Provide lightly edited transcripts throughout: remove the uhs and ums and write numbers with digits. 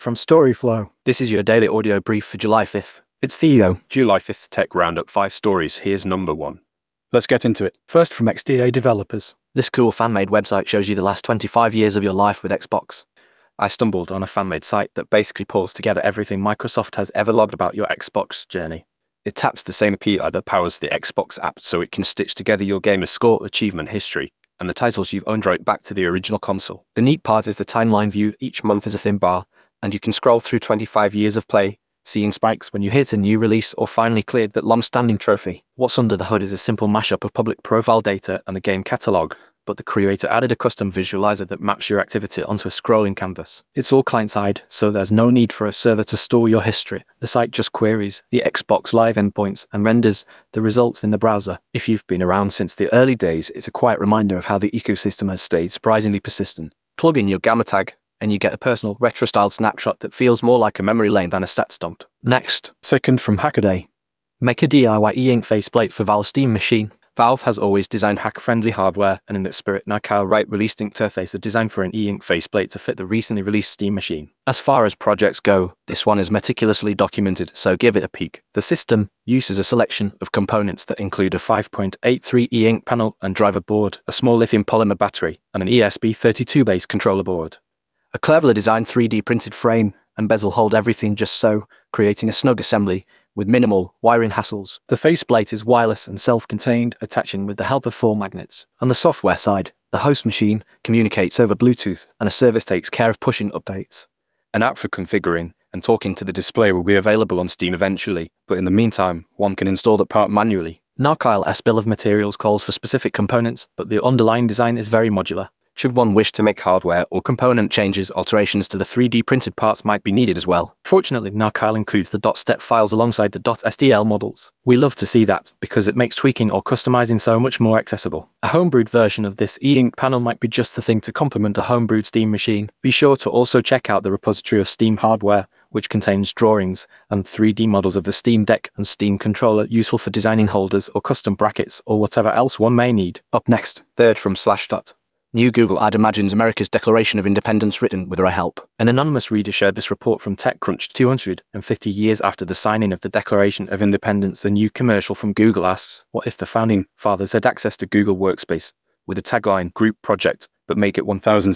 from Storyflow. This is your daily audio brief for July 5th. It's Theo. July 5th Tech Roundup 5 stories. Here's number 1. Let's get into it. First, from XDA developers. This cool fan-made website shows you the last 25 years of your life with Xbox. I stumbled on a fan-made site that basically pulls together everything Microsoft has ever logged about your Xbox journey. It taps the same API that powers the Xbox app so it can stitch together your gamer's score, achievement history, and the titles you've owned right back to the original console. The neat part is the timeline view. Each month is a thin bar, and you can scroll through 25 years of play, seeing spikes when you hit a new release or finally cleared that long-standing trophy. What's under the hood is a simple mashup of public profile data and the game catalog, but the creator added a custom visualizer that maps your activity onto a scrolling canvas. It's all client-side, so there's no need for a server to store your history. The site just queries the Xbox Live endpoints and renders the results in the browser. If you've been around since the early days, it's a quiet reminder of how the ecosystem has stayed surprisingly persistent. Plug in your gamma tag, and you get a personal, retro-styled snapshot that feels more like a memory lane than a stats dump. Next, Second, from Hackaday. make a DIY e-ink faceplate for Valve's Steam machine. Valve has always designed hack-friendly hardware, and in that spirit, now Kyle Wright released Inkterface, a design for an e-ink faceplate to fit the recently released Steam machine. As far as projects go, this one is meticulously documented, so give it a peek. The system uses a selection of components that include a 5.83 e-ink panel and driver board, a small lithium polymer battery, and an ESP32-based controller board. A cleverly designed 3D printed frame and bezel hold everything just so, creating a snug assembly with minimal wiring hassles. The faceplate is wireless and self-contained, attaching with the help of 4 magnets. On the software side, the host machine communicates over Bluetooth, and a service takes care of pushing updates. An app for configuring and talking to the display will be available on Steam eventually, but in the meantime, one can install the part manually. Now Kyle's bill of materials calls for specific components, but the underlying design is very modular. Should one wish to make hardware or component changes, alterations to the 3D printed parts might be needed as well. Fortunately, Narkyle includes the .step files alongside the .stl models. We love to see that, because it makes tweaking or customizing so much more accessible. A homebrewed version of this e-ink panel might be just the thing to complement a homebrewed Steam machine. Be sure to also check out the repository of Steam hardware, which contains drawings and 3D models of the Steam Deck and Steam controller, useful for designing holders or custom brackets or whatever else one may need. Up next, Third, from Slashdot. New Google ad imagines America's Declaration of Independence written with our help. An anonymous reader shared this report from TechCrunch. 250 years after the signing of the Declaration of Independence, a new commercial from Google asks, what if the founding fathers had access to Google Workspace? With a tagline, Group Project, but make it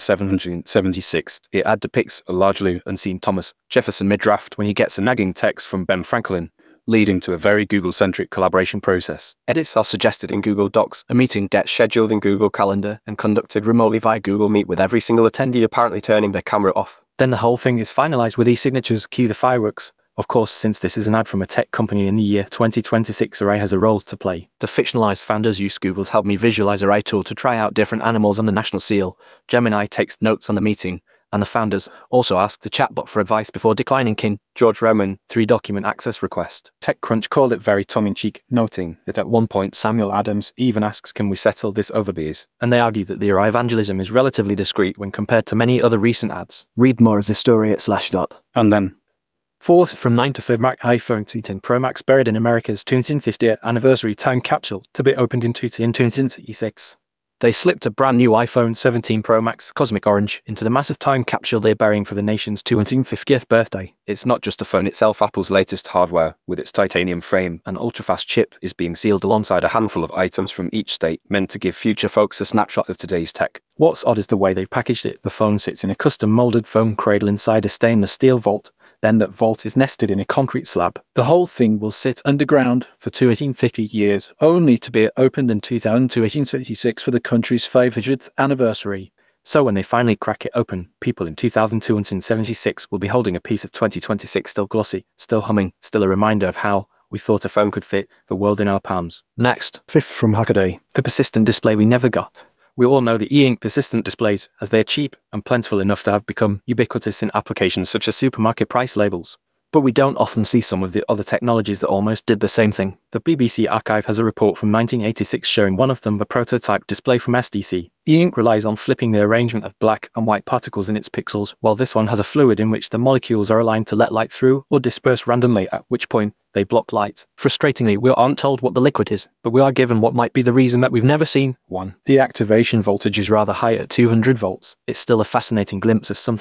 1776. The ad depicts a largely unseen Thomas Jefferson mid-draft when he gets a nagging text from Ben Franklin, leading to a very Google-centric collaboration process. Edits are suggested in Google Docs. A meeting gets scheduled in Google Calendar and conducted remotely via Google Meet, with every single attendee apparently turning their camera off. Then the whole thing is finalized with e-signatures. Cue the fireworks. Of course, since this is an ad from a tech company in the year 2026, Array has a role to play. The fictionalized founders use Google's Help Me Visualize Array tool to try out different animals on the national seal. Gemini takes notes on the meeting, and the founders also ask the chatbot for advice before declining King George Roman 3 document access request. TechCrunch called it very tongue-in-cheek, noting that at one point Samuel Adams even asks, can we settle this over beers? And they argue that the Array evangelism is relatively discreet when compared to many other recent ads. Read more of the story at Slashdot. And then, Fourth, from 9 to 5, Mac iPhone 210 Pro Max buried in America's 250th anniversary time capsule to be opened in 2026. They slipped a brand new iPhone 17 Pro Max Cosmic Orange into the massive time capsule they're burying for the nation's 250th birthday. it's not just the phone itself. Apple's latest hardware, with its titanium frame and ultra-fast chip, is being sealed alongside a handful of items from each state, meant to give future folks a snapshot of today's tech. What's odd is the way they packaged it. The phone sits in a custom molded foam cradle inside a stainless steel vault. Then that vault is nested in a concrete slab. The whole thing will sit underground for 250 years, only to be opened in 1836 for the country's 500th anniversary. So when they finally crack it open, people in 2276 will be holding a piece of 2026 still glossy, still humming, still a reminder of how we thought a phone could fit the world in our palms. Next, Fifth, from Hackaday. the persistent display we never got. We all know the e-ink persistent displays, as they're cheap and plentiful enough to have become ubiquitous in applications such as supermarket price labels. But we don't often see some of the other technologies that almost did the same thing. The BBC Archive has a report from 1986 showing one of them, the prototype display from SDC. E-ink relies on flipping the arrangement of black and white particles in its pixels, while this one has a fluid in which the molecules are aligned to let light through or disperse randomly, at which point they block light. Frustratingly, we aren't told what the liquid is, but we are given what might be the reason that we've never seen one. The activation voltage is rather high at 200 volts. It's still a fascinating glimpse of something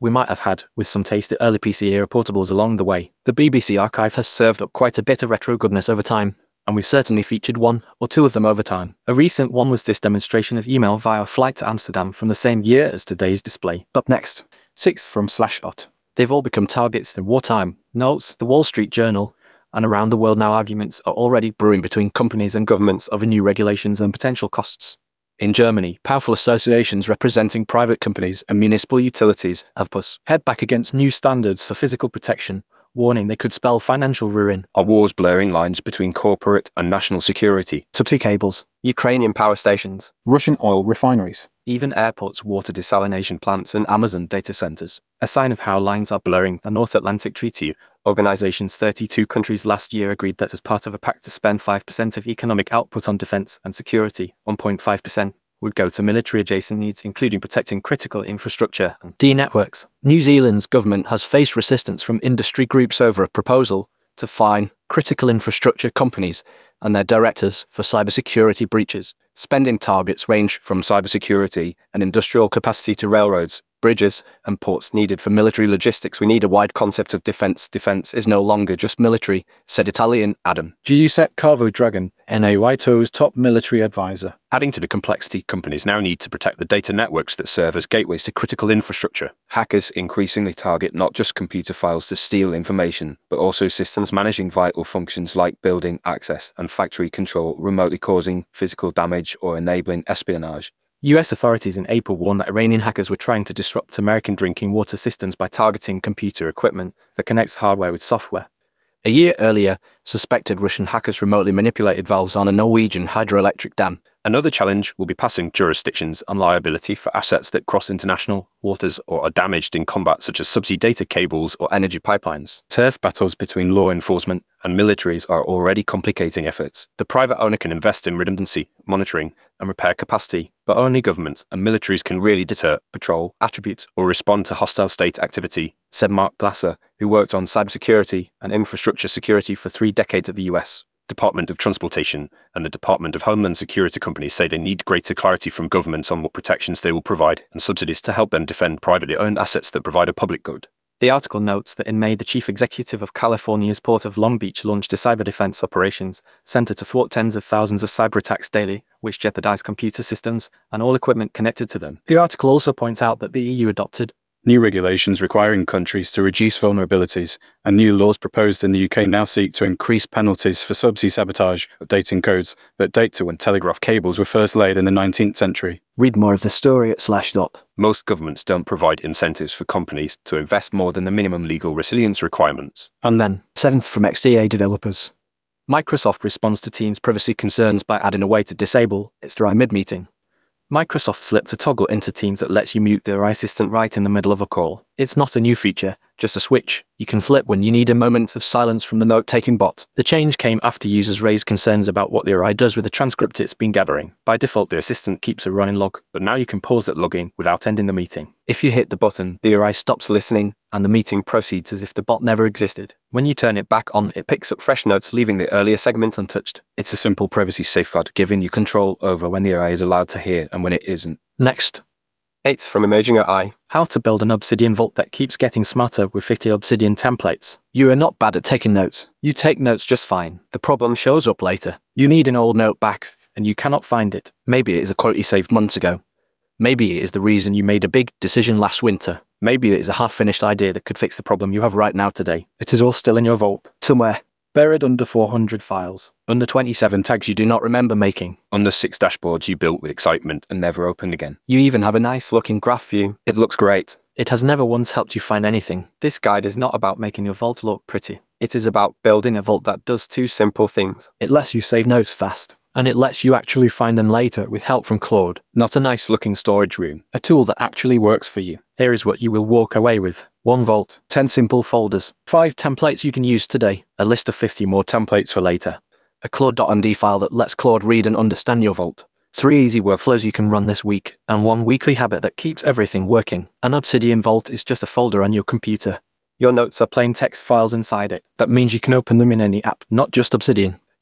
we might have had, with some tasty early PC-era portables along the way. The BBC archive has served up quite a bit of retro goodness over time, and we've certainly featured one or two of them over time. A recent one was this demonstration of email via flight to Amsterdam from the same year as today's display. Up next, 6th from Slashdot. they've all become targets in wartime. Notes, the Wall Street Journal, and around the world now arguments are already brewing between companies and governments over new regulations and potential costs. In Germany, powerful associations representing private companies and municipal utilities have head back against new standards for physical protection, warning they could spell financial ruin. Are wars blurring lines between corporate and national security? Subsea cables, Ukrainian power stations, Russian oil refineries. even airports, water desalination plants, and Amazon data centers. A sign of how lines are blurring. The North Atlantic Treaty Organization's 32 countries last year agreed that as part of a pact to spend 5% of economic output on defense and security, 1.5%, would go to military-adjacent needs including protecting critical infrastructure and networks. New Zealand's government has faced resistance from industry groups over a proposal to fine critical infrastructure companies and their directors for cybersecurity breaches. Spending targets range from cybersecurity and industrial capacity to railroads, bridges, and ports needed for military logistics. We need a wide concept of defense. Defense is no longer just military, said Italian Adam. Giuseppe Carvo Dragon, NAITO's top military advisor. Adding to the complexity, companies now need to protect the data networks that serve as gateways to critical infrastructure. Hackers increasingly target not just computer files to steal information, but also systems managing vital functions like building access and factory control, remotely causing physical damage or enabling espionage. US authorities in April warned that Iranian hackers were trying to disrupt American drinking water systems by targeting computer equipment that connects hardware with software. A year earlier, suspected Russian hackers remotely manipulated valves on a Norwegian hydroelectric dam. Another challenge will be passing jurisdictions on liability for assets that cross international waters or are damaged in combat, such as subsea data cables or energy pipelines. Turf battles between law enforcement And militaries are already complicating efforts. The private owner can invest in redundancy, monitoring, and repair capacity, but only governments and militaries can really deter, patrol, attribute, or respond to hostile state activity, said Mark Glasser, who worked on cybersecurity and infrastructure security for 3 decades at the US Department of Transportation and the Department of Homeland Security. Companies say they need greater clarity from governments on what protections they will provide and subsidies to help them defend privately owned assets that provide a public good. The article notes that in May, the chief executive of California's Port of Long Beach launched a cyber defense operations center to thwart tens of thousands of cyber attacks daily, which jeopardize computer systems and all equipment connected to them. The article also points out that the EU adopted new regulations requiring countries to reduce vulnerabilities, and new laws proposed in the UK now seek to increase penalties for subsea sabotage, updating codes that date to when telegraph cables were first laid in the 19th century. Read more of the story at Slashdot. Most governments don't provide incentives for companies to invest more than the minimum legal resilience requirements. And then, 7th from XDA developers. Microsoft responds to Teams privacy concerns by adding a way to disable its dry mid-meeting. Microsoft slipped a toggle into Teams that lets you mute their assistant right in the middle of a call. It's not a new feature, just a switch you can flip when you need a moment of silence from the note-taking bot. The change came after users raised concerns about what the AI does with the transcript it's been gathering. By default, the assistant keeps a running log, but now you can pause that logging without ending the meeting. If you hit the button, the AI stops listening, and the meeting proceeds as if the bot never existed. When you turn it back on, it picks up fresh notes, leaving the earlier segment untouched. It's a simple privacy safeguard, giving you control over when the AI is allowed to hear and when it isn't. Next. 8th from Emerging AI. How to build an Obsidian vault that keeps getting smarter with 50 Obsidian templates. You are not bad at taking notes. You take notes just fine. The problem shows up later. You need an old note back, and you cannot find it. Maybe it is a quote you saved months ago. Maybe it is the reason you made a big decision last winter. Maybe it is a half-finished idea that could fix the problem you have right now today. It is all still in your vault, Somewhere. buried under 400 files. Under 27 tags you do not remember making. Under 6 dashboards you built with excitement and never opened again. You even have a nice-looking graph view. It looks great. It has never once helped you find anything. This guide is not about making your vault look pretty. It is about building a vault that does 2 simple things. It lets you save notes fast, And it lets you actually find them later with help from Claude. Not a nice-looking storage room. a tool that actually works for you. Here is what you will walk away with. 1 vault, 10 simple folders, 5 templates you can use today, a list of 50 more templates for later, a Claude.md file that lets Claude read and understand your vault, 3 easy workflows you can run this week, and 1 weekly habit that keeps everything working. An Obsidian vault is just a folder on your computer. Your notes are plain text files inside it. That means you can open them in any app, not just Obsidian.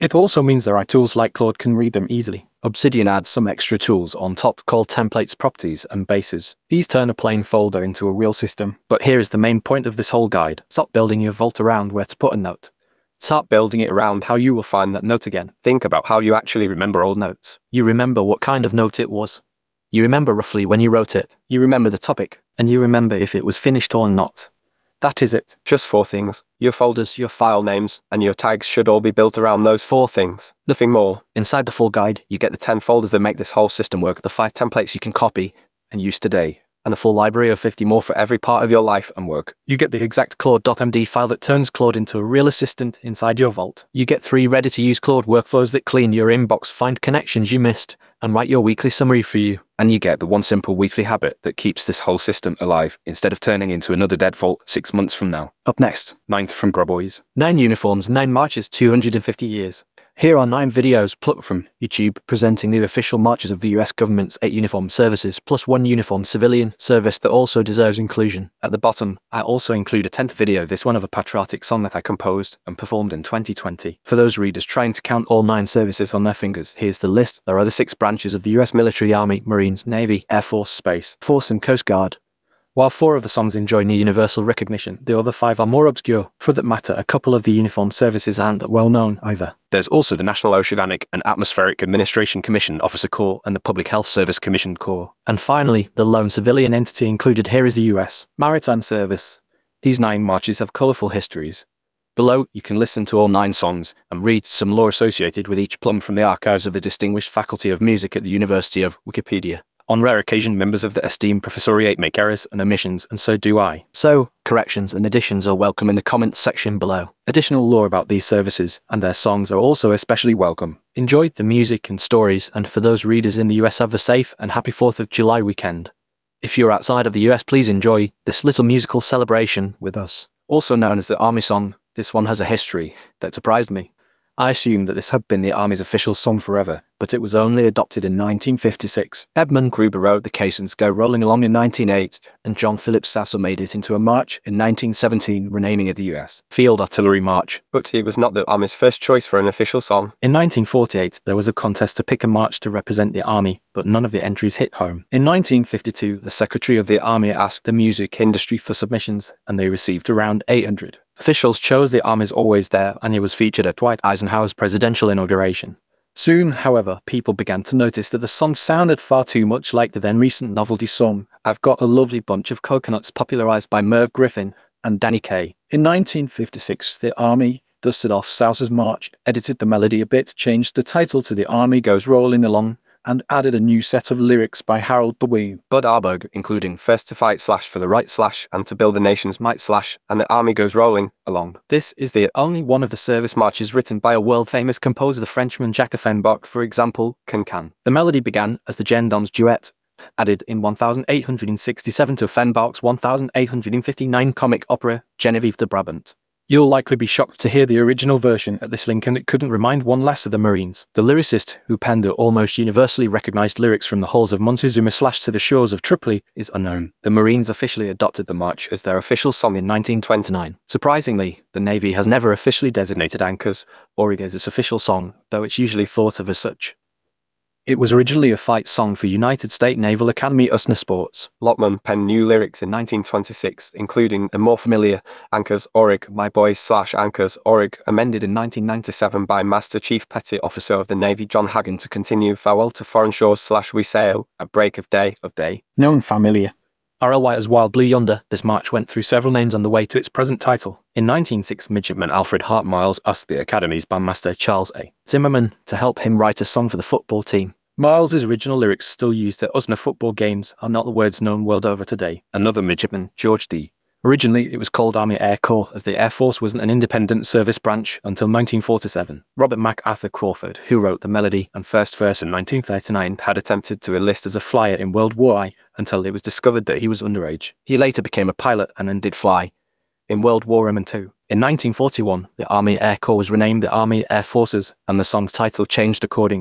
It also means the right tools like Claude can read them easily. Obsidian adds some extra tools on top called templates, properties, and bases. These turn a plain folder into a real system. But here is the main point of this whole guide. Stop building your vault around where to put a note. Start building it around how you will find that note again. Think about how you actually remember old notes. You remember what kind of note it was. You remember roughly when you wrote it. You remember the topic. And you remember if it was finished or not. That is it. Just 4 things. Your folders, your file names, and your tags should all be built around those 4 things. Nothing more. Inside the full guide, you get the 10 folders that make this whole system work, the 5 templates you can copy and use today, and a full library of 50 more for every part of your life and work. You get the exact Claude.md file that turns Claude into a real assistant inside your vault. You get 3 ready-to-use Claude workflows that clean your inbox, find connections you missed, and write your weekly summary for you. And you get the 1 simple weekly habit that keeps this whole system alive instead of turning into another dead vault 6 months from now. Up next, 9th from Grabois. 9 uniforms, 9 marches, 250 years. Here are 9 videos plucked from YouTube presenting the official marches of the US government's 8 uniformed services, plus 1 uniformed civilian service that also deserves inclusion. At the bottom, I also include a 10th video, this one of a patriotic song that I composed and performed in 2020. For those readers trying to count all 9 services on their fingers, here's the list. There are the 6 branches of the US military, Army, Marines, Navy, Air Force, Space, Force and Coast Guard. While 4 of the songs enjoy near universal recognition, the other 5 are more obscure. For that matter, a couple of the uniformed services aren't that well known either. There's also the National Oceanic and Atmospheric Administration Commission Officer Corps and the Public Health Service Commission Corps. And finally, the lone civilian entity included here is the US Maritime Service. These 9 marches have colourful histories. Below, you can listen to all 9 songs and read some lore associated with each plumb from the archives of the Distinguished Faculty of Music at the University of Wikipedia. On rare occasion, members of the esteemed professoriate make errors and omissions, and so do I. So, corrections and additions are welcome in the comments section below. Additional lore about these services and their songs are also especially welcome. Enjoy the music and stories, and for those readers in the US, have a safe and happy 4th of July weekend. If you're outside of the US, please enjoy this little musical celebration with us. Also known as the Army Song, this one has a history that surprised me. I assumed that this had been the Army's official song forever, but it was only adopted in 1956. Edmund Gruber wrote The Caissons Go Rolling Along in 1908, and John Philip Sasser made it into a march in 1917, renaming it the US Field Artillery March. But it was not the Army's first choice for an official song. In 1948, there was a contest to pick a march to represent the Army, but none of the entries hit home. In 1952, the Secretary of the Army asked the music industry for submissions, and they received around 800. Officials chose The Army's Always There, and it was featured at Dwight Eisenhower's presidential inauguration. Soon, however, people began to notice that the song sounded far too much like the then recent novelty song, I've Got a Lovely Bunch of Coconuts, popularized by Merv Griffin and Danny Kaye. In 1956, the Army dusted off Sasser's march, edited the melody a bit, changed the title to The Army Goes Rolling Along, and added a new set of lyrics by Harold Bowie. Bud Arberg, including First to Fight / for the Right / and To Build the Nation's Might / and The Army Goes Rolling Along. This is the only one of the service marches written by a world-famous composer, the Frenchman Jacques Offenbach, for example, Can. The melody began as the Gendarmes duet, added in 1867 to Offenbach's 1859 comic opera, Genevieve de Brabant. You'll likely be shocked to hear the original version at this link, and it couldn't remind one less of the Marines. The lyricist who penned the almost universally recognized lyrics from the halls of Montezuma / to the shores of Tripoli is unknown. The Marines officially adopted the march as their official song in 1929. Surprisingly, the Navy has never officially designated Anchors or as its official song, though it's usually thought of as such. It was originally a fight song for United States Naval Academy USNA Sports. Lotman penned new lyrics in 1926, including the more familiar Anchors Orig, My Boys / Anchors Orig, amended in 1997 by Master Chief Petty Officer of the Navy John Hagen to continue Farewell to Foreign Shores / We Sail at Break of Day. Known familiar. RLY as Wild Blue Yonder, this march went through several names on the way to its present title. In 1906, Midshipman Alfred Hart Miles asked the Academy's bandmaster Charles A. Zimmerman to help him write a song for the football team. Miles's original lyrics, still used at USNA football games, are not the words known world over today. Another midshipman, George D. Originally, it was called Army Air Corps, as the Air Force wasn't an independent service branch until 1947. Robert MacArthur Crawford, who wrote the melody and first verse in 1939, had attempted to enlist as a flyer in World War I until it was discovered that he was underage. He later became a pilot and then did fly in World War I and II. In 1941, the Army Air Corps was renamed the Army Air Forces, and the song's title changed accordingly.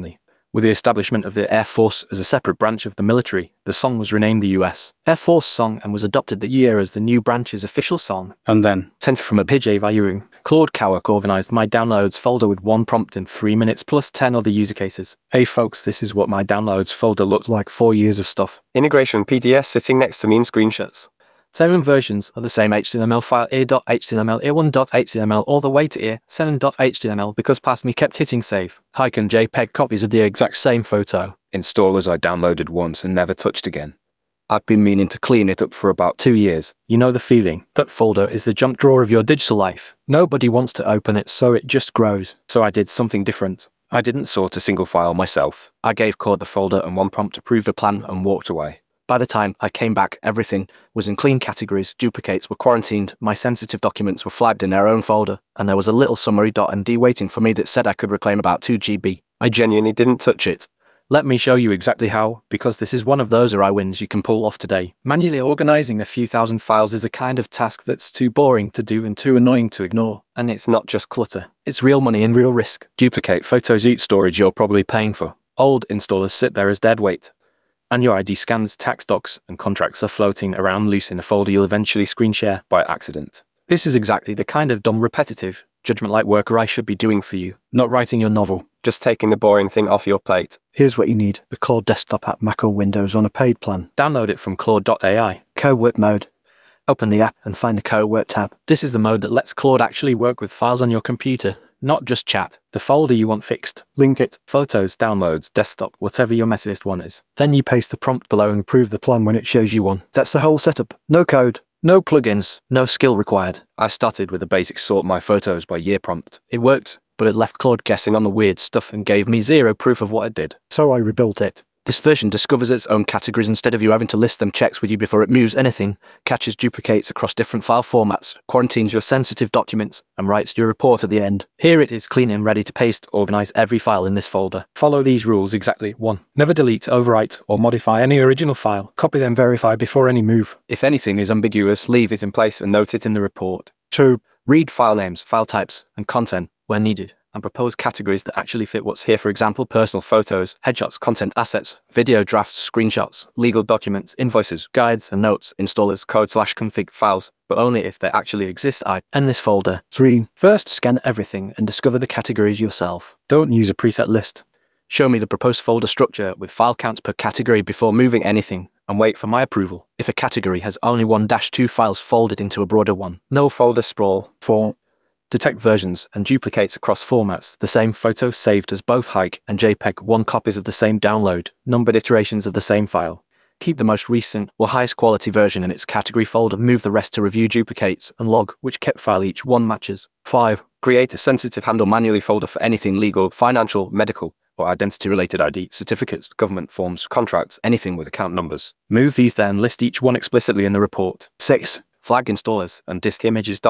With the establishment of the Air Force as a separate branch of the military, the song was renamed the US Air Force Song and was adopted that year as the new branch's official song. And then, 10th from a PJ Vayuru, Claude Cowick organized my downloads folder with one prompt in 3 minutes plus 10 other user cases. Hey folks, this is what my downloads folder looked like. 4 years of stuff. Integration PDS sitting next to me in screenshots. 7 versions of the same HTML file, ear.html, ear1.html, all the way to ear7.html because past me kept hitting save. Hike and JPEG copies of the exact same photo. Installers I downloaded once and never touched again. I've been meaning to clean it up for about 2 years. You know the feeling. That folder is the jump drawer of your digital life. Nobody wants to open it, so it just grows. So I did something different. I didn't sort a single file myself. I gave Claude the folder and one prompt approved the plan and walked away. By the time I came back, everything was in clean categories, duplicates were quarantined, my sensitive documents were flagged in their own folder, and there was a little summary.md waiting for me that said I could reclaim about 2 GB. I genuinely didn't touch it. Let me show you exactly how, because this is one of those RI wins you can pull off today. Manually organizing a few thousand files is a kind of task that's too boring to do and too annoying to ignore. And it's not just clutter. It's real money and real risk. Duplicate photos eat storage you're probably paying for. Old installers sit there as dead weight. And your ID scans, tax docs, and contracts are floating around loose in a folder you'll eventually screen share by accident. This is exactly the kind of dumb, repetitive, judgment-like work I should be doing for you, not writing your novel. Just taking the boring thing off your plate. Here's what you need: the Claude desktop app, Mac or Windows, on a paid plan. Download it from Claude.ai. Co-work mode. Open the app and find the co-work tab. This is the mode that lets Claude actually work with files on your computer, not just chat. The folder you want fixed. Link it. Photos, downloads, desktop, whatever your messiest one is. Then you paste the prompt below and approve the plan when it shows you one. That's the whole setup. No code. No plugins, no skill required. I started with a basic sort my photos by year prompt. It worked, but it left Claude guessing on the weird stuff and gave me zero proof of what it did. So I rebuilt it. This version discovers its own categories instead of you having to list them, checks with you before it moves anything, catches duplicates across different file formats, quarantines your sensitive documents, and writes your report at the end. Here it is, clean and ready to paste, organize every file in this folder. Follow these rules exactly. 1. Never delete, overwrite, or modify any original file. Copy then verify before any move. If anything is ambiguous, leave it in place and note it in the report. 2. Read file names, File types, and content where needed, and propose categories that actually fit what's here. For example, personal photos, headshots, content assets, video drafts, screenshots, legal documents, invoices, guides and notes, installers, code/config files, but only if they actually exist. I end this folder. 3. First, scan everything and discover the categories yourself. Don't use a preset list. Show me the proposed folder structure with file counts per category before moving anything, and wait for my approval. If a category has only 1-2 files folded into a broader one, no folder sprawl. 4. Detect versions and duplicates across formats. The same photo saved as both Hike and JPEG, 1 copies of the same download, numbered iterations of the same file. Keep the most recent or highest quality version in its category folder. Move the rest to review duplicates and log which kept file each one matches. 5. Create a sensitive handle manually folder for anything legal, financial, medical, or identity-related ID, certificates, government forms, contracts, anything with account numbers. Move these then, list each one explicitly in the report. 6. Flag installers and disk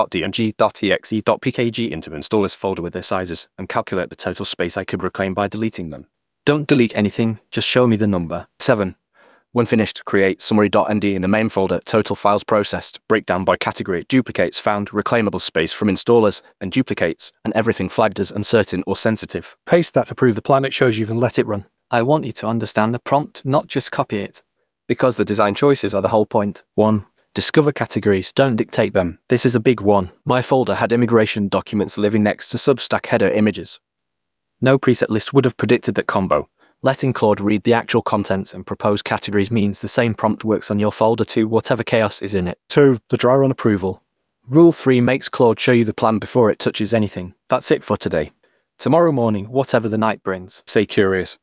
images.dng.exe.pkg into installers folder with their sizes and calculate the total space I could reclaim by deleting them. Don't delete anything, just show me the number. 7. When finished, create summary.md in the main folder, total files processed, breakdown by category, duplicates found, reclaimable space from installers, and duplicates, and everything flagged as uncertain or sensitive. Paste that, approve the plan it shows you, and let it run. I want you to understand the prompt, not just copy it. Because the design choices are the whole point. 1. Discover categories, don't dictate them. This is a big one. My folder had immigration documents living next to Substack header images. No preset list would have predicted that combo. Letting Claude read the actual contents and propose categories means the same prompt works on your folder too, whatever chaos is in it. 2. The drawer on approval. Rule 3 makes Claude show you the plan before it touches anything. That's it for today. Tomorrow morning, whatever the night brings, stay curious.